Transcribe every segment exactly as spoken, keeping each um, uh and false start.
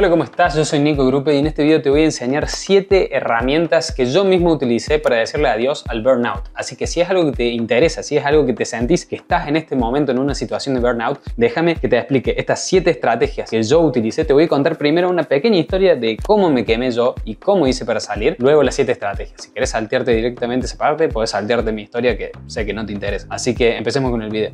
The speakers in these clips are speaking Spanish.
Hola, ¿cómo estás? Yo soy Nico Grupe y en este video te voy a enseñar siete herramientas que yo mismo utilicé para decirle adiós al burnout. Así que si es algo que te interesa, si es algo que te sentís que estás en este momento en una situación de burnout, déjame que te explique estas siete estrategias que yo utilicé. Te voy a contar primero una pequeña historia de cómo me quemé yo y cómo hice para salir, luego las siete estrategias. Si querés saltearte directamente esa parte, podés saltearte mi historia que sé que no te interesa. Así que empecemos con el video.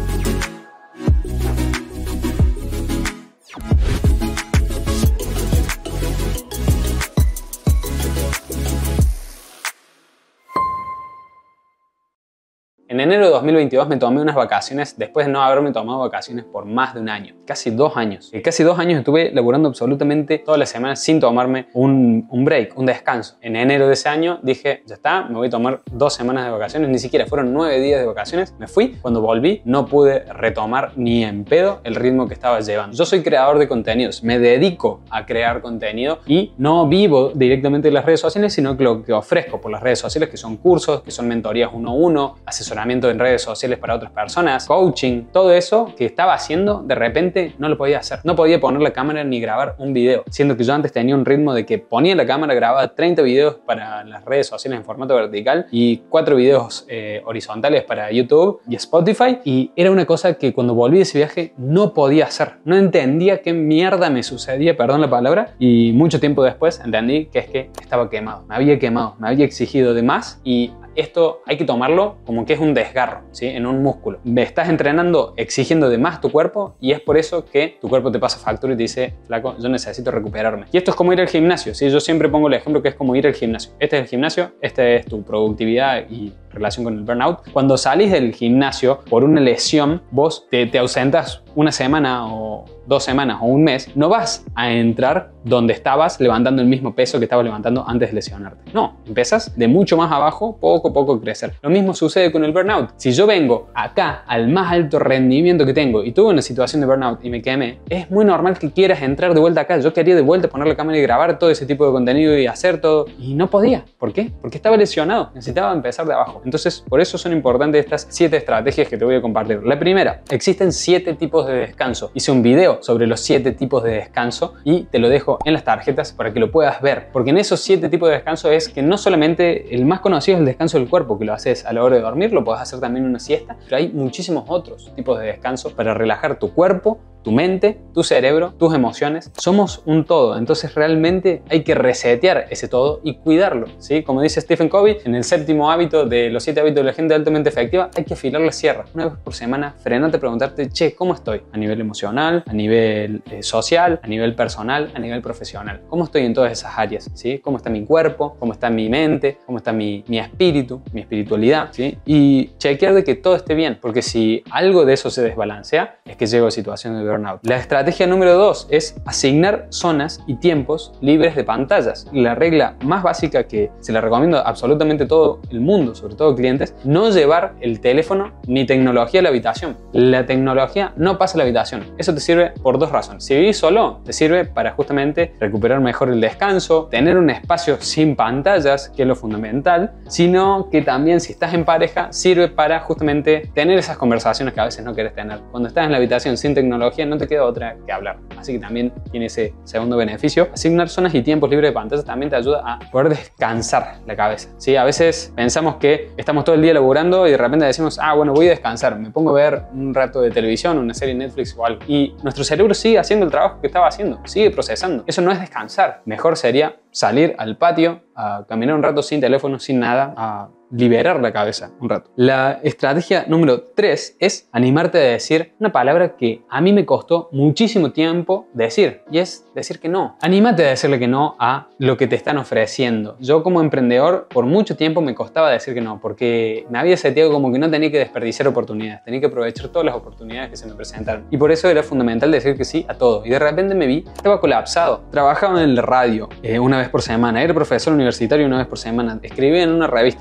En enero de dos mil veintidós me tomé unas vacaciones después de no haberme tomado vacaciones por más de un año, casi dos años. En casi dos años estuve laburando absolutamente todas las semanas sin tomarme un, un break, un descanso. En enero de ese año dije, ya está, me voy a tomar dos semanas de vacaciones, ni siquiera fueron nueve días de vacaciones. Me fui, cuando volví no pude retomar ni en pedo el ritmo que estaba llevando. Yo soy creador de contenidos, me dedico a crear contenido y no vivo directamente de las redes sociales, sino que lo que ofrezco por las redes sociales, que son cursos, que son mentorías uno a uno, asesoramiento en redes sociales para otras personas, coaching, todo eso que estaba haciendo, de repente no lo podía hacer. No podía poner la cámara ni grabar un video, siendo que yo antes tenía un ritmo de que ponía la cámara, grababa treinta videos para las redes sociales en formato vertical y cuatro videos eh, horizontales para YouTube y Spotify, y era una cosa que cuando volví de ese viaje no podía hacer. No entendía qué mierda me sucedía, perdón la palabra, y mucho tiempo después entendí que es que estaba quemado, me había quemado, me había exigido de más, y esto hay que tomarlo como que es un desgarro, ¿sí? En un músculo. Me estás entrenando exigiendo de más tu cuerpo y es por eso que tu cuerpo te pasa factura y te dice, flaco, yo necesito recuperarme. Y esto es como ir al gimnasio, ¿sí? Yo siempre pongo el ejemplo que es como ir al gimnasio. Este es el gimnasio, esta es tu productividad y relación con el burnout. Cuando salís del gimnasio por una lesión, vos te, te ausentas una semana o dos semanas o un mes, no vas a entrar donde estabas levantando el mismo peso que estabas levantando antes de lesionarte. No, empiezas de mucho más abajo, poco a poco crecer. Lo mismo sucede con el burnout. Si yo vengo acá al más alto rendimiento que tengo y tuve una situación de burnout y me quemé, es muy normal que quieras entrar de vuelta acá. Yo quería de vuelta poner la cámara y grabar todo ese tipo de contenido y hacer todo, y no podía. ¿Por qué? Porque estaba lesionado, necesitaba empezar de abajo. Entonces, por eso son importantes estas siete estrategias que te voy a compartir. La primera, existen siete tipos de descanso. Hice un video sobre los siete tipos de descanso y te lo dejo en las tarjetas para que lo puedas ver, porque en esos siete tipos de descanso es que no solamente el más conocido es el descanso del cuerpo, que lo haces a la hora de dormir, lo puedes hacer también en una siesta, pero hay muchísimos otros tipos de descanso para relajar tu cuerpo, tu mente, tu cerebro, tus emociones. Somos un todo, entonces realmente hay que resetear ese todo y cuidarlo, ¿sí? Como dice Stephen Covey, en el séptimo hábito de los siete hábitos de la gente altamente efectiva, hay que afilar la sierra. Una vez por semana, frenate a preguntarte, che, ¿cómo estoy? A nivel emocional, a nivel eh, social, a nivel personal, a nivel profesional. ¿Cómo estoy en todas esas áreas? ¿Sí? ¿Cómo está mi cuerpo? ¿Cómo está mi mente? ¿Cómo está mi, mi espíritu? Mi espiritualidad, ¿sí? Y chequear de que todo esté bien, porque si algo de eso se desbalancea, es que llego a situaciones de burnout. La estrategia número dos es asignar zonas y tiempos libres de pantallas. La regla más básica que se la recomiendo a absolutamente todo el mundo, sobre todo clientes, no llevar el teléfono ni tecnología a la habitación. La tecnología no pasa a la habitación. Eso te sirve por dos razones. Si vivís solo, te sirve para justamente recuperar mejor el descanso, tener un espacio sin pantallas, que es lo fundamental, sino que también si estás en pareja, sirve para justamente tener esas conversaciones que a veces no querés tener. Cuando estás en la habitación sin tecnología, no te queda otra que hablar. Así que también tiene ese segundo beneficio. Asignar zonas y tiempos libres de pantallas también te ayuda a poder descansar la cabeza, ¿sí? A veces pensamos que estamos todo el día laburando y de repente decimos, ah, bueno, voy a descansar, me pongo a ver un rato de televisión, una serie en Netflix o algo. Y nuestro cerebro sigue haciendo el trabajo que estaba haciendo, sigue procesando. Eso no es descansar. Mejor sería salir al patio, a caminar un rato sin teléfono, sin nada, a liberar la cabeza un rato. La estrategia número tres es animarte a decir una palabra que a mí me costó muchísimo tiempo decir, y es decir que no. Anímate a decirle que no a lo que te están ofreciendo. Yo como emprendedor por mucho tiempo me costaba decir que no, porque me había sentido como que no tenía que desperdiciar oportunidades, tenía que aprovechar todas las oportunidades que se me presentaron, y por eso era fundamental decir que sí a todo. Y de repente me vi, estaba colapsado, trabajaba en la radio eh, una vez por semana, era profesor universitario una vez por semana, escribía en una revista también,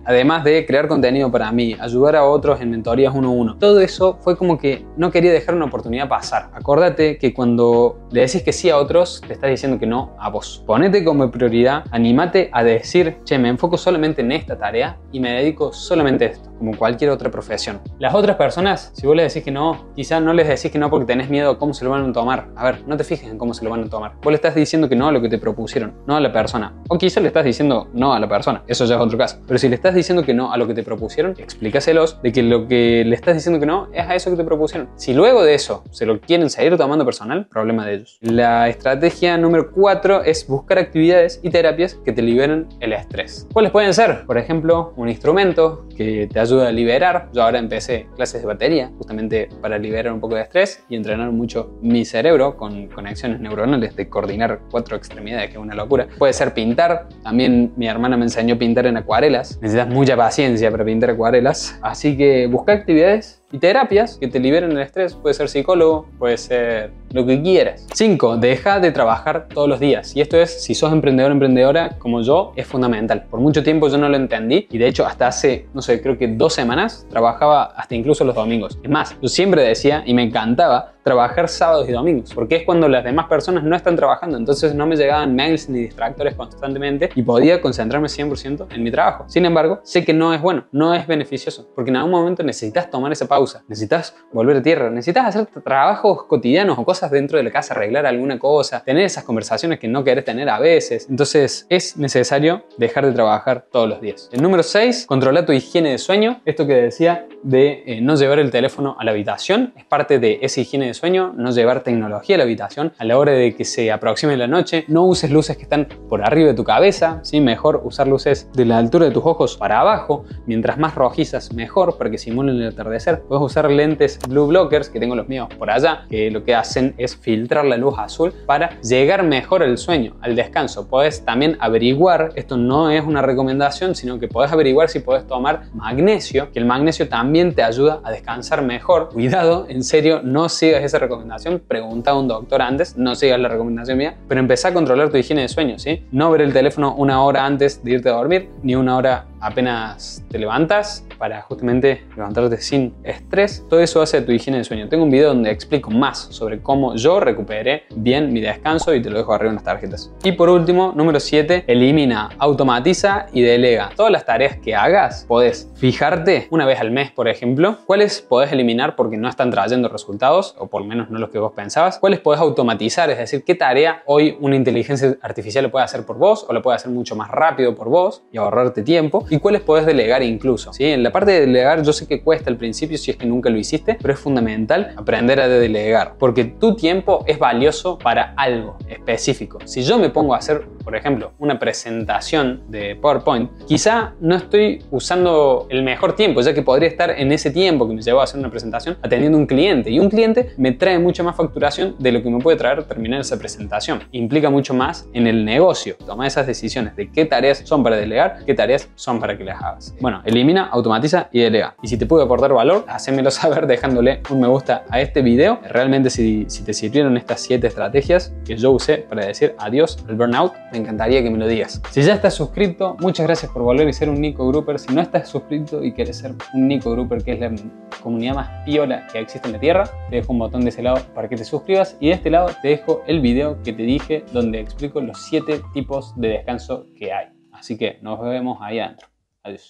además de crear contenido para mí, ayudar a otros en mentorías uno a uno, todo eso fue como que no quería dejar una oportunidad pasar. Acordate que cuando le decís que sí a otros, te estás diciendo que no a vos. Ponete como prioridad, anímate a decir, che, me enfoco solamente en esta tarea y me dedico solamente a esto, como cualquier otra profesión. Las otras personas, si vos les decís que no, quizás no les decís que no porque tenés miedo a cómo se lo van a tomar. A ver, no te fijes en cómo se lo van a tomar. Vos le estás diciendo que no a lo que te propusieron, no a la persona. O quizás le estás diciendo no a la persona, eso ya es otro caso. Pero si le estás diciendo que no a lo que te propusieron, explícaselos de que lo que le estás diciendo que no es a eso que te propusieron. Si luego de eso se lo quieren seguir tomando personal, problema de ellos. La estrategia número cuatro es buscar actividades y terapias que te liberen el estrés. ¿Cuáles pueden ser? Por ejemplo, un instrumento que te ayuda a liberar. Yo ahora empecé clases de batería justamente para liberar un poco de estrés y entrenar mucho mi cerebro con conexiones neuronales de coordinar cuatro extremidades, que es una locura. Puede ser pintar. También mi hermana me enseñó a pintar en acuarelas. Necesitas mucha paciencia para pintar acuarelas. Así que busca actividades y terapias que te liberen el estrés. Puede ser psicólogo, puede ser lo que quieras. cinco. Deja de trabajar todos los días. Y esto es, si sos emprendedor o emprendedora como yo, es fundamental. Por mucho tiempo yo no lo entendí y de hecho hasta hace, no sé, creo que dos semanas trabajaba hasta incluso los domingos. Es más, yo siempre decía y me encantaba trabajar sábados y domingos, porque es cuando las demás personas no están trabajando, entonces no me llegaban mails ni distractores constantemente y podía concentrarme cien por ciento en mi trabajo. Sin embargo, sé que no es bueno, no es beneficioso, porque en algún momento necesitas tomar esa pausa, necesitas volver a tierra, necesitas hacer trabajos cotidianos o cosas dentro de la casa, arreglar alguna cosa, tener esas conversaciones que no querés tener a veces. Entonces es necesario dejar de trabajar todos los días. El número seis, controla tu higiene de sueño. Esto que decía de eh, no llevar el teléfono a la habitación es parte de esa higiene de sueño, no llevar tecnología a la habitación a la hora de que se aproxime la noche. No uses luces que están por arriba de tu cabeza, ¿sí? Mejor usar luces de la altura de tus ojos para abajo, mientras más rojizas mejor para que simulen el atardecer. Puedes usar lentes blue blockers, que tengo los míos por allá, que lo que hacen es filtrar la luz azul para llegar mejor al sueño, al descanso. Puedes también averiguar, esto no es una recomendación, sino que puedes averiguar si puedes tomar magnesio, que el magnesio también te ayuda a descansar mejor. Cuidado, en serio, no sigas esa recomendación, pregunta a un doctor antes, no sigas la recomendación mía, pero empezá a controlar tu higiene de sueño, ¿sí? No ver el teléfono una hora antes de irte a dormir, ni una hora apenas te levantas, para justamente levantarte sin estrés. Todo eso hace tu higiene de sueño. Tengo un video donde explico más sobre cómo yo recuperé bien mi descanso y te lo dejo arriba en las tarjetas. Y por último, número siete, elimina, automatiza y delega. Todas las tareas que hagas, podés fijarte una vez al mes, por ejemplo, cuáles podés eliminar porque no están trayendo resultados, o por lo menos no los que vos pensabas, cuáles podés automatizar, es decir, qué tarea hoy una inteligencia artificial lo puede hacer por vos o lo puede hacer mucho más rápido por vos y ahorrarte tiempo, y cuáles podés delegar incluso, ¿sí? En la parte de delegar yo sé que cuesta al principio si es que nunca lo hiciste, pero es fundamental aprender a delegar, porque tu tiempo es valioso para algo específico. Si yo me pongo a hacer, por ejemplo, una presentación de PowerPoint, quizá no estoy usando el mejor tiempo, ya que podría estar en ese tiempo que me llevó a hacer una presentación atendiendo a un cliente, y un cliente me trae mucha más facturación de lo que me puede traer terminar esa presentación. Implica mucho más en el negocio. Toma esas decisiones de qué tareas son para delegar, qué tareas son para que las hagas. Bueno, elimina, automatiza y delega. Y si te pude aportar valor, hacémelo saber dejándole un me gusta a este video. Realmente si, si te sirvieron estas siete estrategias que yo usé para decir adiós al burnout, me encantaría que me lo digas. Si ya estás suscrito, muchas gracias por volver y ser un Nico Grouper. Si no estás suscrito y quieres ser un Nico Grouper, que es la comunidad más piola que existe en la tierra, te dejo un botón de ese lado para que te suscribas, y de este lado te dejo el video que te dije donde explico los siete tipos de descanso que hay. Así que nos vemos ahí adentro. Adiós.